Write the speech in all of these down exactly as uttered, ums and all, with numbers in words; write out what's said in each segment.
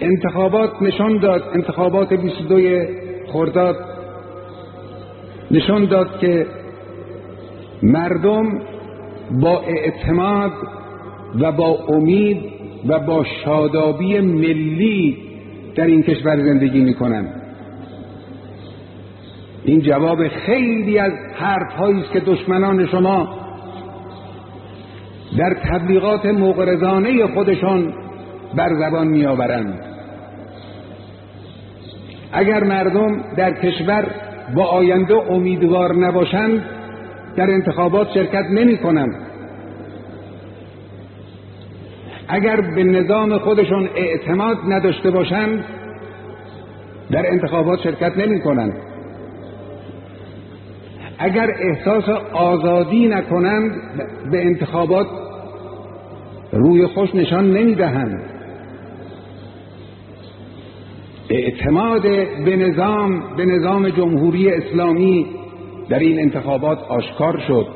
انتخابات نشان داد، انتخابات بیست و دو خرداد نشان داد که مردم با اعتماد و با امید و با شادابی ملی در این کشور زندگی میکنن. این جواب خیلی از حرف‌هایی است که دشمنان شما در تبلیغات مغرضانه خودشان بر زبان میآورند. اگر مردم در کشور با آینده امیدوار نباشند در انتخابات شرکت نمی کنند. اگر به نظام خودشون اعتماد نداشته باشند در انتخابات شرکت نمی کنند. اگر احساس آزادی نکنند به انتخابات روی خوش نشان نمی دهند. اعتماد به نظام به نظام جمهوری اسلامی در این انتخابات آشکار شد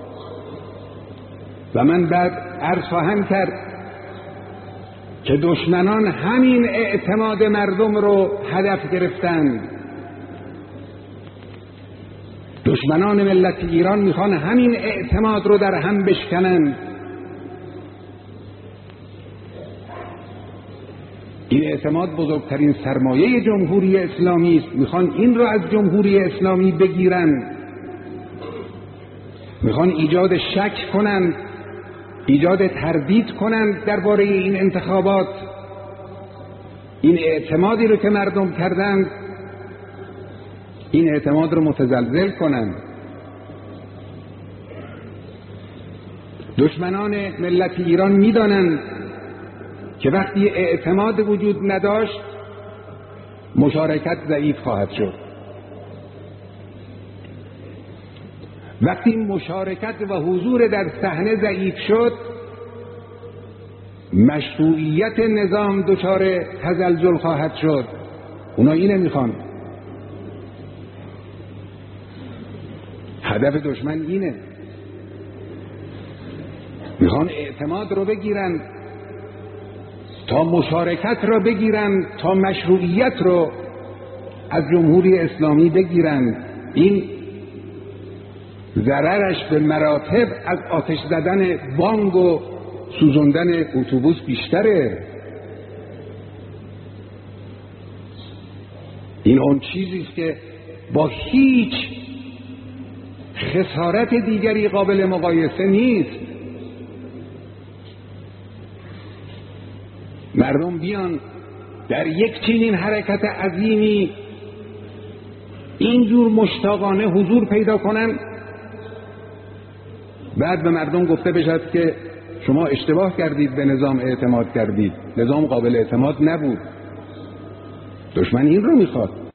و من بعد عرض خواهم کرد که دشمنان همین اعتماد مردم رو هدف گرفتند. دشمنان ملت ایران میخوان همین اعتماد رو در هم بشکنند. این اعتماد بزرگترین سرمایه جمهوری اسلامی است. میخوان این رو از جمهوری اسلامی بگیرند. میخوان ایجاد شک کنند، ایجاد تردید کنند درباره این انتخابات. این اعتمادی رو که مردم کردند این اعتماد رو متزلزل کنند. دشمنان ملت ایران میدانند که وقتی اعتماد وجود نداشت مشارکت ضعیف خواهد شد. وقتی مشارکت و حضور در صحنه ضعیف شد مشروعیت نظام دچار تزلزل خواهد شد. اونا اینه میخوان. هدف دشمن اینه. میخوان اعتماد رو بگیرن تا مشارکت رو بگیرن، تا مشروعیت رو از جمهوری اسلامی بگیرن. این ضررش به مراتب از آتش زدن بانگ و سوزوندن اتوبوس بیشتره. این اون چیزی است که با هیچ خسارت دیگری قابل مقایسه نیست. مردم بیان در یک چنین حرکت عظیمی اینجور مشتاقانه حضور پیدا کنن، بعد به مردم گفته بشد که شما اشتباه کردید، به نظام اعتماد کردید، نظام قابل اعتماد نبود. دشمن این رو میخواد.